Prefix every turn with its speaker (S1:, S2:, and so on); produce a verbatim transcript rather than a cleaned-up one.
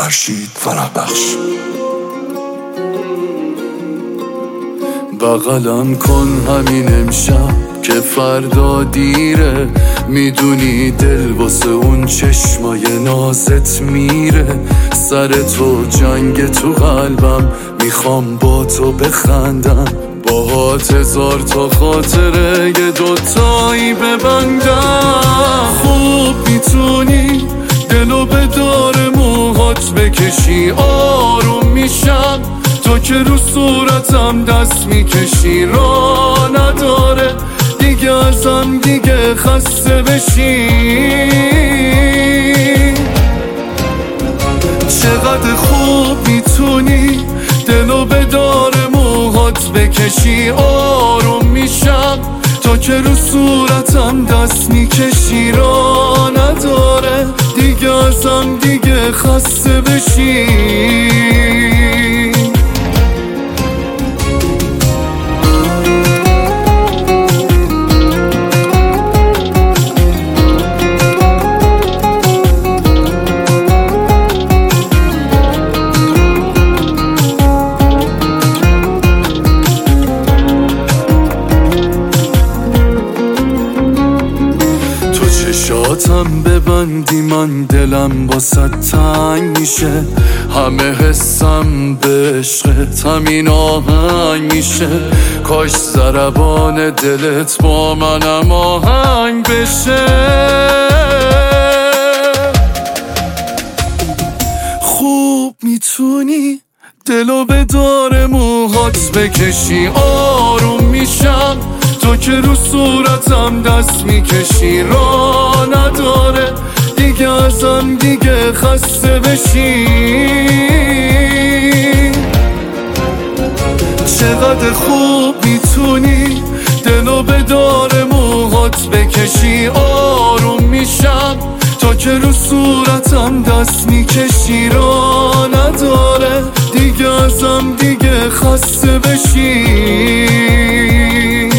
S1: فرشید فرهبخش.
S2: بغلم کن همین امشب که فردا دیره، میدونی دل واسه اون چشمای نازت میره. سر تو جنگ تو قلبم، میخوام با تو بخندم، باهات هزار تا خاطره یه دوتایی ببندم. خوب میتونی دلو به دار موهات بکشی، آروم میشم تو که رو صورتم دست میکشی. را نداره دیگه ازم دیگه خسته بشی. چقدر خوب میتونی دلو به دار موهات بکشی، آروم میشم تو که رو صورتم دست میکشی. را نداره دیگه ازم دیگه خسته بشی. چشاتم ببندی من دلم باست تنگ میشه، همه حسم به عشقت همین آهنگ میشه. کاش ضربان دلت با منم آهنگ بشه. خوب میتونی دلو به دار موهات بکشی، آروم میشم تو که رو صورتم دست میکشی. را نداره دیگه ازم دیگه خسته بشی. چقدر خوب میتونی دلو به دار موهات بکشی، آروم میشم تو که رو صورتم دست میکشی. را نداره دیگه ازم دیگه خسته بشی.